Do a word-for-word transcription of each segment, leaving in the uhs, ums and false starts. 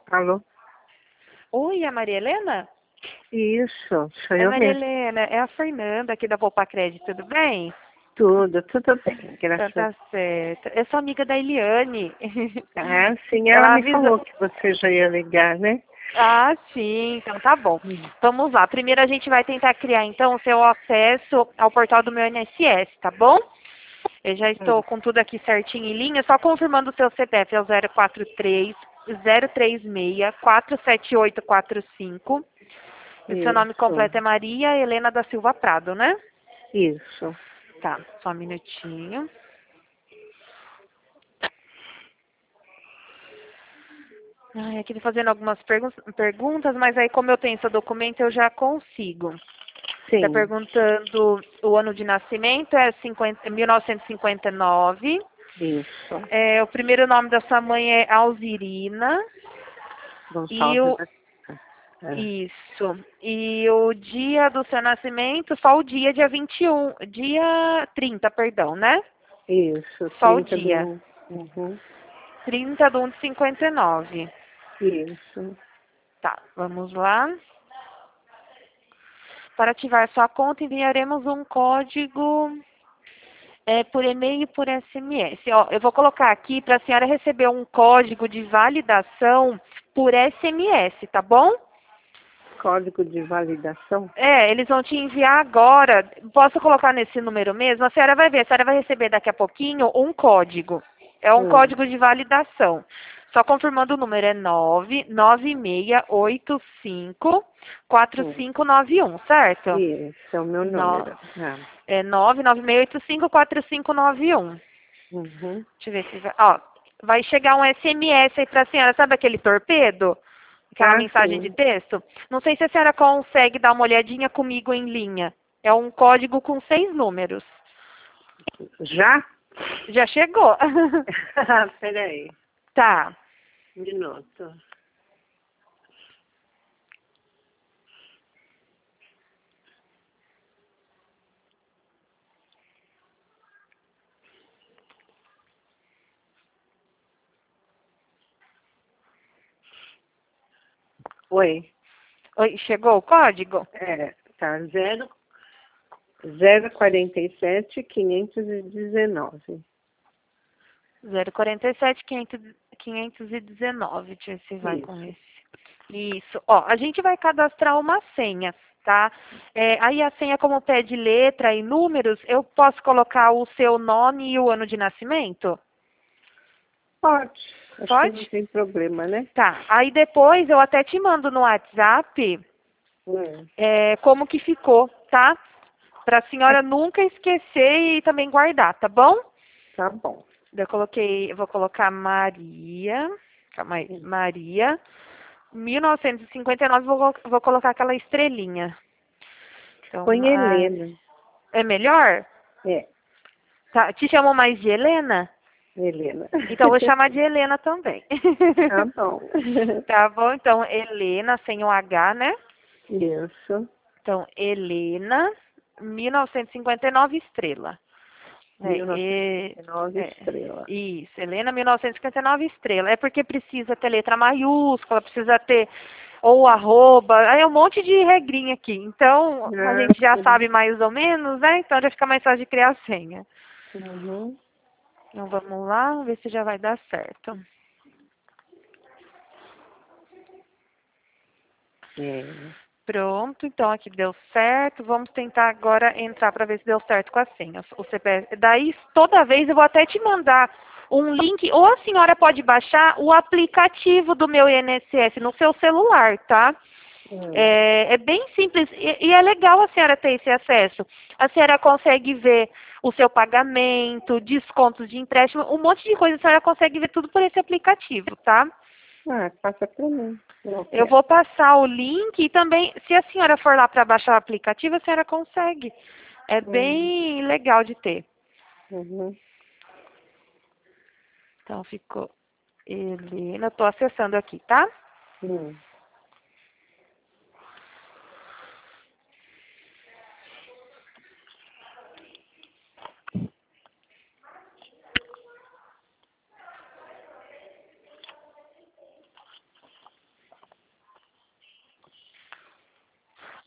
Alô? Oi, é a Maria Helena? Isso, sou É eu Maria mesmo. Helena, é a Fernanda aqui da Poupa Crédito, tudo bem? Tudo, tudo bem, Então graças. tá certo. Eu sou amiga da Eliane. Ah, sim, ela Ela me avisa. falou que você já ia ligar, né? Ah, sim, então tá bom. Hum. Vamos lá. Primeiro a gente vai tentar criar então o seu acesso ao portal do meu I N S S, tá bom? Eu já estou Hum. com tudo aqui certinho em linha, só confirmando o seu C P F é o zero quatro três, zero três seis, quatro sete oito quatro cinco. E o seu nome Isso, completo é Maria Helena da Silva Prado, né? isso. Tá, só um minutinho. Ai, aqui tô fazendo algumas pergun- perguntas, mas aí como eu tenho seu documento, eu já consigo. Tá Sim, perguntando o ano de nascimento, é cinquenta, mil novecentos e cinquenta e nove. isso. É, o primeiro nome da sua mãe é Alzirina. E Gonçalves o, da é. isso. E o dia do seu nascimento, só o dia, dia vinte e um, dia trinta, perdão, né? Isso, Só o trinta dia. do... Uhum. trinta de um de cinquenta e nove. Isso. Tá, vamos lá. Para ativar sua conta, enviaremos um código é, por e-mail e por S M S. Ó, eu vou colocar aqui para a senhora receber um código de validação por S M S, tá bom? Código de validação? É, eles vão te enviar agora. Posso colocar nesse número mesmo? A senhora vai ver, a senhora vai receber daqui a pouquinho um código. É um Hum. código de validação. Só confirmando o número, é nove nove seis oito cinco quatro Hum. cinco nove um, certo? Isso, é o meu No, número. Ah. é nove nove seis oito cinco quatro cinco nove um. Uhum. Deixa eu ver se vai. Ó, vai chegar um S M S aí pra senhora, sabe aquele torpedo? Aquela Ah, mensagem de sim. texto? Não sei se a senhora consegue dar uma olhadinha comigo em linha. É um código com seis números. Já? Já chegou. Peraí, Tá. um minuto. Oi. Oi, chegou o código? É, tá, zero, zero quarenta e sete, quinhentos e dezenove. zero quarenta e sete, quinhentos e dezenove. Deixa eu ver se vai com Isso. esse. Isso. Ó, a gente vai cadastrar uma senha, tá? É, aí a senha, como pede letra e números, eu posso colocar o seu nome e o ano de nascimento? Pode. Acho que não Pode? tem problema, né? Tá. Aí depois eu até te mando no WhatsApp Hum, é, como que ficou, tá? Pra tá, senhora nunca esquecer e também guardar, tá bom? tá bom. Eu coloquei, eu vou colocar Maria, calma aí, Hum. Maria, mil novecentos e cinquenta e nove, vou, vou colocar aquela estrelinha. Então, Põe ah, Helena. é melhor? É, Tá, te chamam mais de Helena? Helena. Então, eu vou chamar de Helena também. Tá bom. Tá bom? Então, Helena, sem o H, né? Isso. Então, Helena, mil novecentos e cinquenta e nove, estrela. É, mil novecentos é, e nove é, estrela. isso, Helena, mil novecentos e cinquenta e nove, estrela. É porque precisa ter letra maiúscula, precisa ter ou arroba, aí é um monte de regrinha aqui. Então, a Ah, gente já sim. sabe mais ou menos, né? Então já fica mais fácil de criar a senha. Uhum. Então, vamos lá, ver se já vai dar certo. É. Pronto, então aqui deu certo. Vamos tentar agora entrar para ver se deu certo com a senha. O C P F. Daí, toda vez eu vou até te mandar um link, ou a senhora pode baixar o aplicativo do meu I N S S no seu celular, tá? Hum. É, é bem simples e, e é legal a senhora ter esse acesso. A senhora consegue ver o seu pagamento, descontos de empréstimo, um monte de coisa a senhora consegue ver tudo por esse aplicativo, tá? Ah, passa pra mim. Eu Eu quero. vou passar o link e também, se a senhora for lá para baixar o aplicativo, a senhora consegue. É Hum. bem legal de ter. Uhum. Então, ficou Helena. Estou acessando aqui, tá? Hum.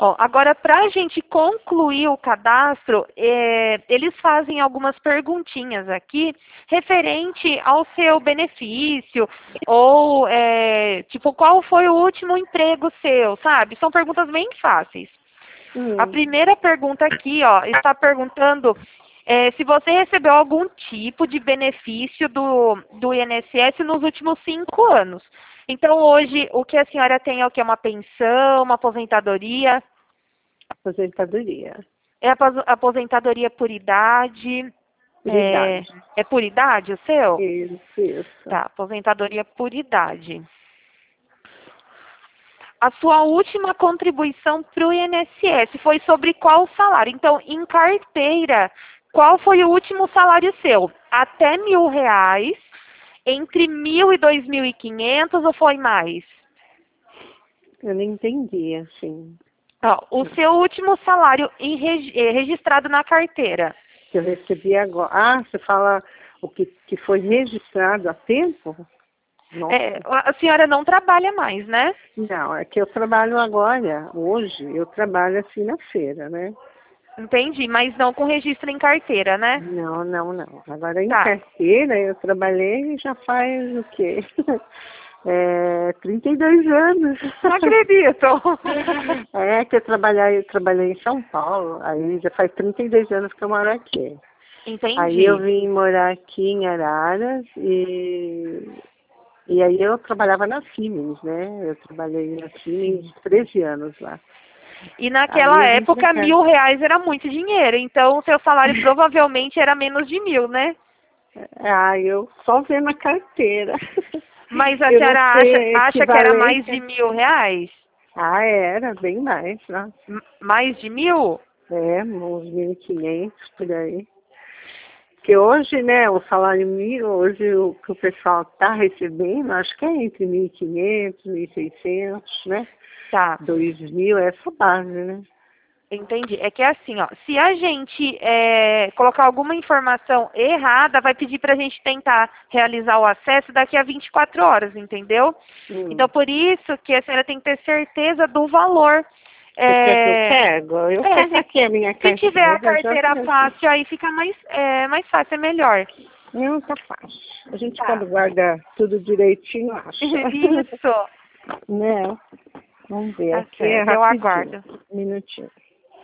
Ó, agora, para a gente concluir o cadastro, é, eles fazem algumas perguntinhas aqui referente ao seu benefício ou, é, tipo, qual foi o último emprego seu, sabe? São perguntas bem fáceis. A Hum. primeira pergunta aqui, ó, está perguntando é, se você recebeu algum tipo de benefício do, do I N S S nos últimos cinco anos. Então, hoje, o que a senhora tem é o que? Uma pensão, uma aposentadoria? Aposentadoria. É apos- aposentadoria por idade? Por É, idade. é por idade o seu? Isso, isso. Tá, aposentadoria por idade. A sua última contribuição para o I N S S foi sobre qual salário? Então, em carteira, qual foi o último salário seu? Até mil reais, entre mil e dois mil e quinhentos ou foi mais? Eu não entendi, assim. Ó, o seu último salário em regi- eh, registrado na carteira. Que eu recebi agora. Ah, você fala o que, que foi registrado a tempo? Nossa. É, a senhora não trabalha mais, né? Não, é que eu trabalho agora, hoje, eu trabalho assim na feira, né? Entendi, mas não com registro em carteira, né? Não, não, não. Agora em Tá. carteira eu trabalhei já faz o quê? É, trinta e dois anos. Não acredito. É que eu trabalhei, eu trabalhei em São Paulo, aí já faz trinta e dois anos que eu moro aqui. Entendi. Aí eu vim morar aqui em Araras e, e aí eu trabalhava na Siemens, né? Eu trabalhei na Siemens treze anos lá. E naquela Aí eu vim pra época, cá. mil reais era muito dinheiro. Então, o seu salário provavelmente era menos de mil, né? Ah, eu só vendo a carteira. Mas a Eu não senhora acha, sei acha que era mais de equivalência. mil reais? Ah, era, bem mais, né? M- Mais de mil? É, uns mil e quinhentos por aí. Porque hoje, né, o salário mínimo, hoje o que o pessoal está recebendo, acho que é entre mil e quinhentos, mil e seiscentos, né? Tá. dois mil, é essa base, né? Entendi. É que é assim, ó, se a gente é, colocar alguma informação errada, vai pedir para a gente tentar realizar o acesso daqui a vinte e quatro horas, entendeu? Hum. Então, por isso que a senhora tem que ter certeza do valor. Você quer que eu É, pego? Eu é, pego se, aqui a minha se carteira. tiver a eu já carteira pego. fácil, aí fica mais, é, mais fácil, é melhor. Não, tá fácil. A gente Tá. quando guarda tudo direitinho, acha. Isso. Né? Vamos ver, Tá aqui é certo, eu rapidinho. aguardo. Um minutinho.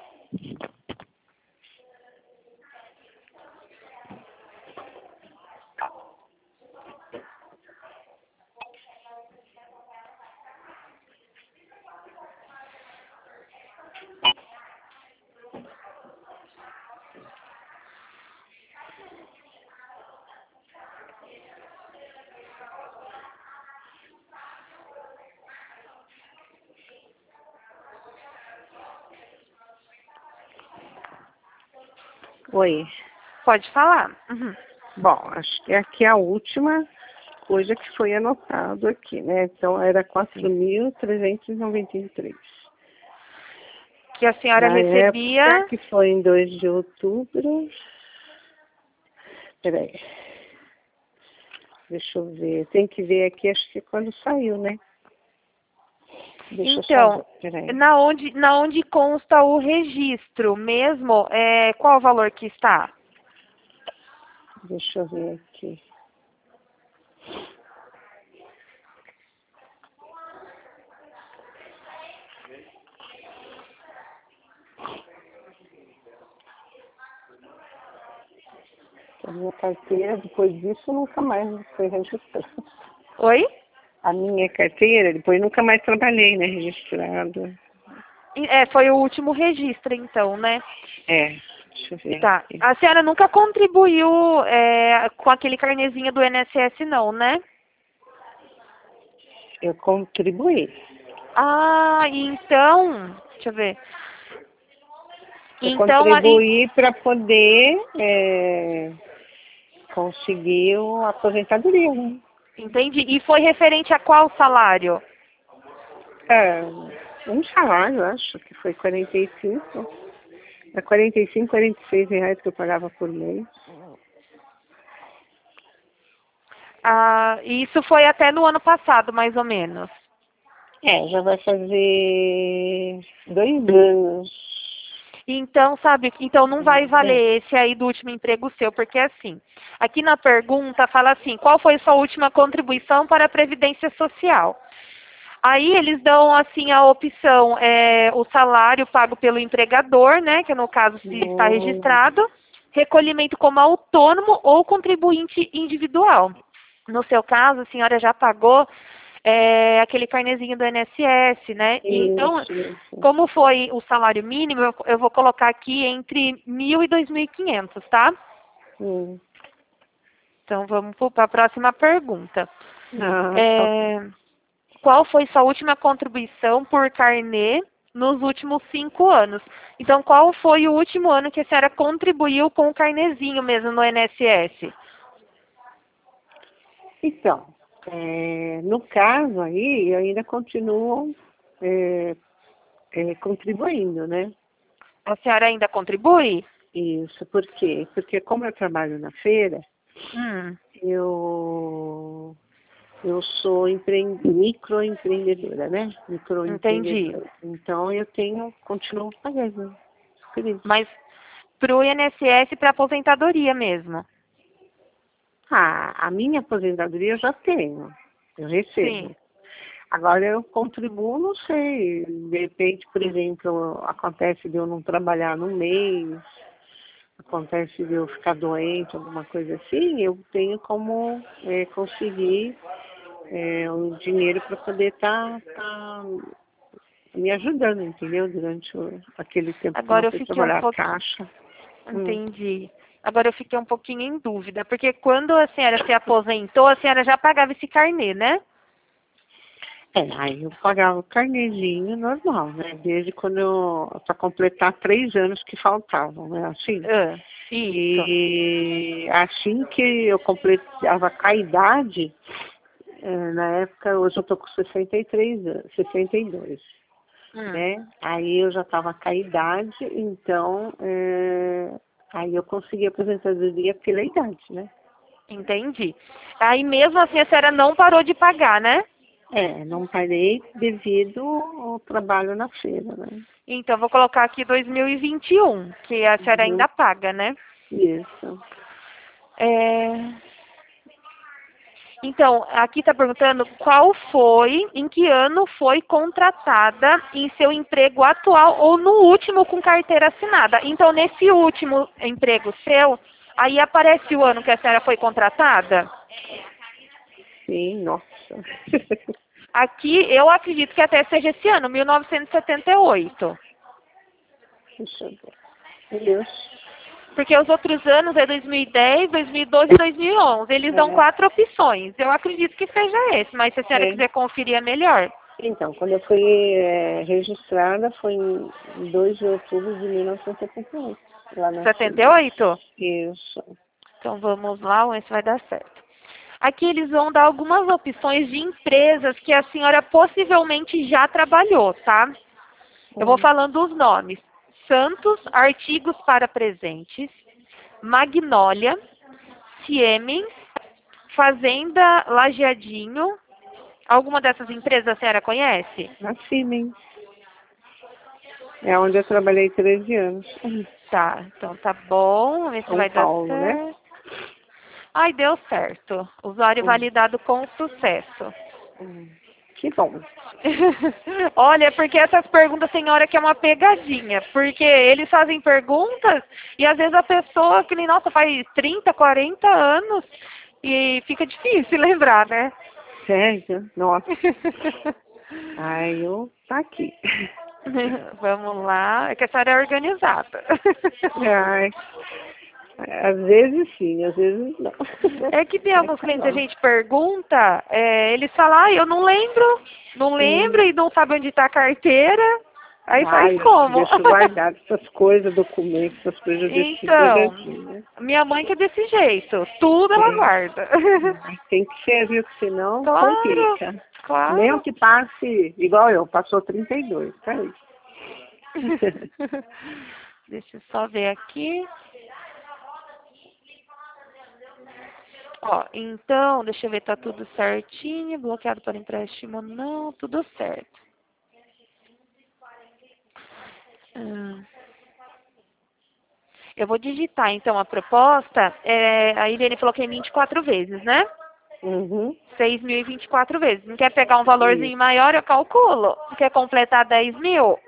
Oi. Pode falar. Uhum. Bom, acho que aqui é a última coisa que foi anotado aqui, né? Então era quatro mil trezentos e noventa e três. Que a senhora Na recebia. época, que foi em dois de outubro. Peraí. Deixa eu ver. Tem que ver aqui, acho que quando saiu, né? Deixa eu só Então, ver. Peraí. na onde, na onde consta o registro mesmo, é, qual o valor que está? Deixa eu ver aqui. A minha carteira, depois disso, nunca mais foi registrada. Oi? A minha carteira, depois nunca mais trabalhei, né? Registrada. E- É, foi o último registro, então, né? É, deixa eu ver Tá. aqui. A senhora nunca contribuiu é, com aquele carnezinho do I N S S, não, né? Eu contribuí. Ah, então, deixa eu ver. Eu Então, a- contribuí para poder é, conseguir a aposentadoria, né? entendi. E foi referente a qual salário? É, um salário, acho que foi quarenta e cinco. É quarenta e cinco, quarenta e seis reais que eu pagava por mês. Ah, isso foi até no ano passado, mais ou menos. É, já vai fazer dois anos. Então, sabe, então não vai valer esse aí do último emprego seu, porque assim, aqui na pergunta fala assim, qual foi sua última contribuição para a Previdência Social? Aí eles dão assim a opção, é, o salário pago pelo empregador, né, que no caso se está registrado, recolhimento como autônomo ou contribuinte individual. No seu caso, a senhora já pagou é, aquele carnezinho do I N S S, né? Então, Isso, isso. como foi o salário mínimo, eu, eu vou colocar aqui entre mil e dois mil e quinhentos, tá? Hum. Então, vamos para a próxima pergunta. Ah, É, qual foi sua última contribuição por carnê nos últimos cinco anos? Então, qual foi o último ano que a senhora contribuiu com o carnezinho mesmo no I N S S? Então, é, no caso aí, eu ainda continuo é, é, contribuindo, né? A senhora ainda contribui? Isso, por quê? Porque como eu trabalho na feira, Hum, eu, eu sou empre, microempreendedora, né? entendi. Microempreendedora. Então eu tenho, continuo pagando. Por isso. Mas para o I N S S para aposentadoria mesmo? Ah, a minha aposentadoria eu já tenho, eu recebo. Sim. Agora eu contribuo, não sei, de repente, por exemplo, acontece de eu não trabalhar no mês, acontece de eu ficar doente, alguma coisa assim, eu tenho como é, conseguir é, um dinheiro para poder estar tá, tá me ajudando, entendeu? Durante o, aquele tempo que eu não Agora eu fui fiquei um trabalhar a pouco... caixa. Hum. Entendi. Agora eu fiquei um pouquinho em dúvida, porque quando a senhora se aposentou, a senhora já pagava esse carnê, né? É, aí eu pagava o carnezinho normal, né? Desde quando eu, para completar três anos que faltavam, né? Assim. Ah, isso. E assim que eu completava a idade, eh, na época, hoje eu tô com sessenta e três anos, sessenta e dois, Hum, né? Aí eu já estava com a idade, então eh, aí eu consegui a aposentadoria pela idade, né? entendi. Aí mesmo assim a senhora não parou de pagar, né? É, não parei devido ao trabalho na feira, né? Então eu vou colocar aqui dois mil e vinte e um, que a senhora Uhum. ainda paga, né? Isso. É... Então, aqui está perguntando qual foi, em que ano foi contratada em seu emprego atual ou no último com carteira assinada. Então, nesse último emprego seu, aí aparece o ano que a senhora foi contratada? Sim, nossa. Aqui, eu acredito que até seja esse ano, mil novecentos e setenta e oito. Deixa eu ver. Isso. Porque os outros anos é dois mil e dez, dois mil e doze e dois mil e onze. Eles dão É, quatro opções. Eu acredito que seja esse, mas se a senhora é. quiser conferir, é melhor. Então, quando eu fui é, registrada foi em dois de outubro de mil novecentos e setenta e oito, lá na setenta e Chile. oito? Isso. Então vamos lá, vamos ver se vai dar certo. Aqui eles vão dar algumas opções de empresas que a senhora possivelmente já trabalhou, tá? Eu vou Hum. falando os nomes. Santos Artigos para Presentes, Magnólia, Siemens, Fazenda Lajeadinho. Alguma dessas empresas a senhora conhece? Na Siemens. É onde eu trabalhei treze anos. Tá, então tá bom, vamos ver se São vai dar Paulo, né? certo. Ai, deu certo. Usuário Hum. validado com sucesso. Hum. Que bom. Olha, porque essas perguntas tem hora que é uma pegadinha, porque eles fazem perguntas e às vezes a pessoa que nem, nossa, faz trinta, quarenta anos e fica difícil lembrar, né? Sério? Nossa. Aí eu tá aqui. Vamos lá, é que a senhora é organizada. Ai, às vezes sim, às vezes não. É que tem É alguns clientes que a claro. gente pergunta, é, eles falam, ah, eu não lembro, não lembro Hum. e não sabe onde está a carteira. Aí faz Ai, como? deixa guardado essas coisas, documentos, essas coisas, eu deixo tudo Então, guardadinho, né? minha mãe que é desse jeito, tudo ela É. guarda. Ai, tem que ser, viu? Que senão Claro, complica. Mesmo claro. que passe, igual eu, passou trinta e dois, tá aí. Deixa eu só ver aqui. Ó, então, deixa eu ver, tá tudo certinho, bloqueado para empréstimo não, tudo certo. Hum. Eu vou digitar, então, a proposta, é, a Irene falou que é vinte e quatro vezes, né? Uhum. seis mil e vinte e quatro vezes. Não quer pegar um valorzinho Isso. maior, eu calculo. Não quer completar dez mil?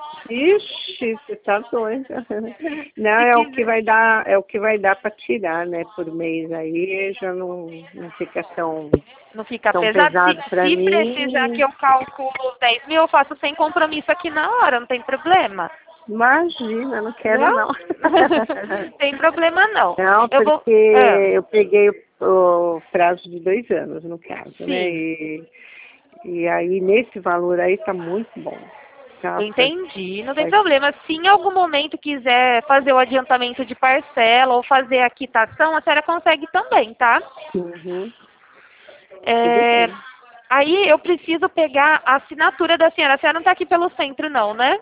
Ixi, você tá doida. Não, Se é o que quiser. vai dar, é o que vai dar para tirar, né, por mês aí, já não, não fica tão, Não fica tão pesado. Se, pesado para se precisar mim. que eu calculo os dez mil, eu faço sem compromisso aqui na hora, não tem problema. Imagina, não quero Não? não. Tem problema não. Não, Eu vou. porque Ah, eu peguei o, o prazo de dois anos, no caso, né? sim, E, e aí, nesse valor aí, tá muito bom. Tá, eu pra- entendi. Não tem vai- problema. Se em algum momento quiser fazer o adiantamento de parcela ou fazer a quitação, a senhora consegue também, tá? Uhum, tudo É, bem. aí eu preciso pegar a assinatura da senhora. A senhora não está aqui pelo centro, não, né?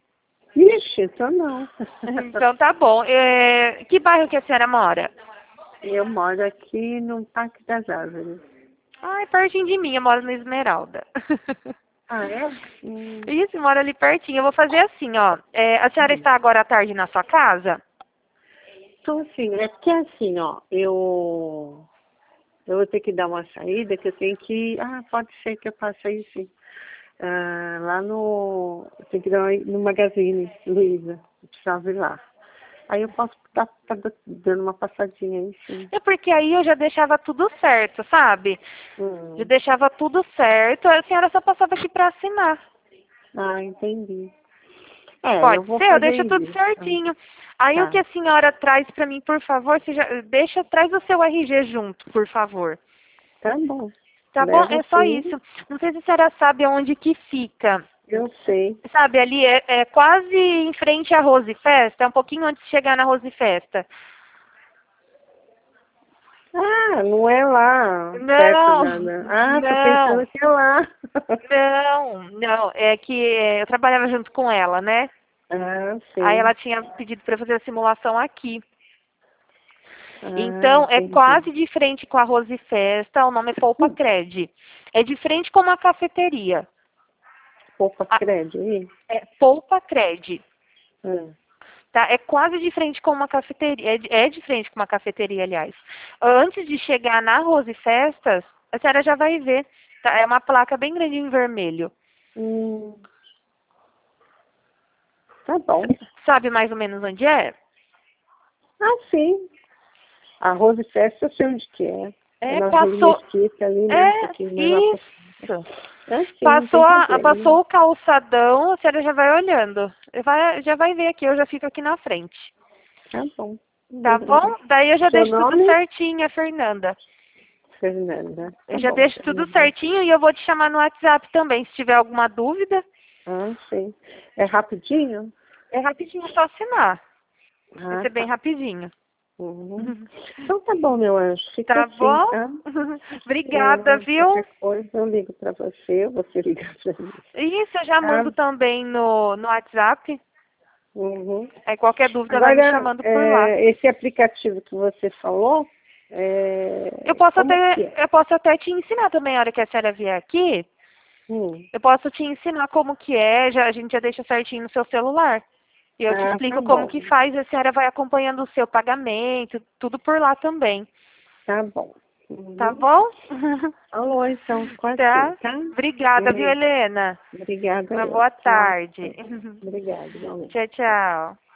Ixi, então não. Então tá bom. É, que bairro que a senhora mora? Eu moro aqui no Parque das Árvores. Ai, pertinho de mim, eu moro na Esmeralda. Ah, é? Hum, Isso, mora ali pertinho. Eu vou fazer assim, ó. É, a senhora hum. está agora à tarde na sua casa? Então, assim, é porque assim, ó, eu, eu vou ter que dar uma saída, que eu tenho que... Ah, pode ser que eu faça aí, sim. Ah, lá no... Eu tenho que dar uma, no Magazine, Luiza. Eu precisava ir lá. Aí eu posso estar tá, tá dando uma passadinha aí, sim. É porque aí eu já deixava tudo certo, sabe? Já Hum. deixava tudo certo, a senhora só passava aqui para assinar. Ah, entendi. É, eu Pode vou ser, eu fazer deixo tudo isso. certinho. Aí o que Tá, a senhora traz para mim, por favor, você já, deixa, traz o seu R G junto, por favor. tá bom. Tá bom? Levo É só sim, isso. Não sei se a senhora sabe aonde que fica. eu sei. Sabe, ali é, é quase em frente à Rose Festa, é um pouquinho antes de chegar na Rose Festa. Ah, não é lá, perto Não, da... da- Ah, tô não, pensando que é lá. não, não. É que é, eu trabalhava junto com ela, né? Ah, Aí sim. ela tinha pedido para fazer a simulação aqui. Ah, Então, é entendi. quase de frente com a Rose Festa, o nome é Polpa Cred. É de frente com uma cafeteria. Poupa A- crédito aí? É Polpa Cred. Ah, Tá? É quase de frente com uma cafeteria. É de, é de frente com uma cafeteria, aliás. Antes de chegar na Rose Festas, a senhora já vai ver. Tá? É uma placa bem grande em vermelho. hum, tá bom. Sabe mais ou menos onde é? Ah, sim. A Rose Festa eu sei onde que é. É É, na Rua passou. Mesquita ali, né? Um É, pouquinho mais lá pra frente. isso. Ah, sim, não Passou, tem a, problema. passou o calçadão, a senhora já vai olhando. Vai, já vai ver aqui, eu já fico aqui na frente. Tá bom. Tá bom? Daí eu já Seu deixo tudo nome? certinho, a Fernanda. Fernanda. Eu Tá já bom, deixo tudo Fernanda. certinho e eu vou te chamar no WhatsApp também, se tiver alguma dúvida. Ah, sim. É rapidinho? É rapidinho, é só assinar. Vai Ah, ser bem tá. rapidinho. Uhum. Então tá bom, meu anjo. Fica Tá assim, bom? tá? Obrigada, Eu, qualquer viu? coisa eu ligo pra você, você liga pra mim. Isso, eu já Tá? mando também no, no WhatsApp. Uhum. Aí qualquer dúvida vai me Agora, chamando por lá. é, esse aplicativo que você falou, Eu é, posso como até, que é? eu posso até te ensinar também, a hora que a senhora vier aqui. Hum. Eu posso te ensinar como que é, já, a gente já deixa certinho no seu celular. E eu te Ah, tá explico como bom. que faz, e a senhora vai acompanhando o seu pagamento, tudo por lá também. Tá bom. Tá Uhum. bom? Alô, então, com você, Tá? tá? Obrigada, viu, Beijo. Helena? Obrigada Uma eu. boa Tchau. tarde. Obrigada, igualmente. Tchau, tchau.